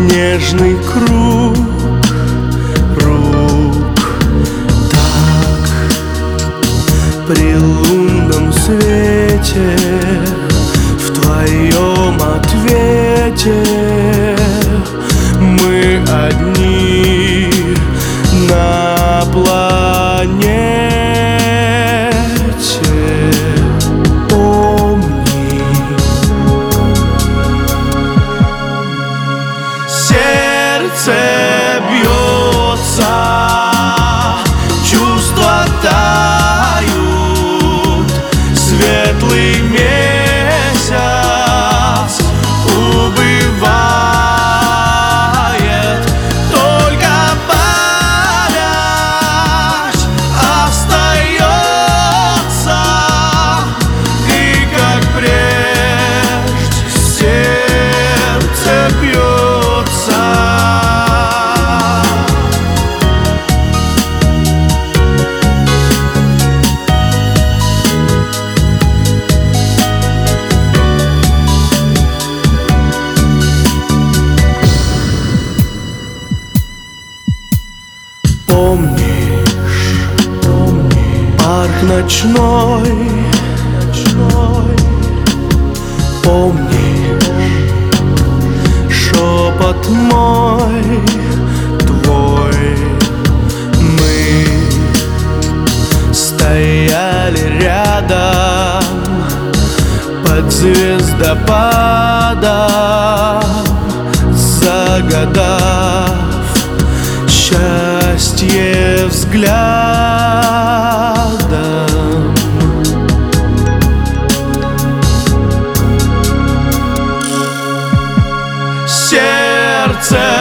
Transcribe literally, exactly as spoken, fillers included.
нежный круг рук. Так при лунном свете в твоем ответе мы одни на планете. Помни, сердце бьется, чувства тают, светлый месяц убывает, только память остается, и как прежде сердце бьется. Помнишь, помни, парк ночной, ночной. Помнишь, шепот мой, твой. Мы стояли рядом под звездопадом, загадав счастье взглядом. Сердце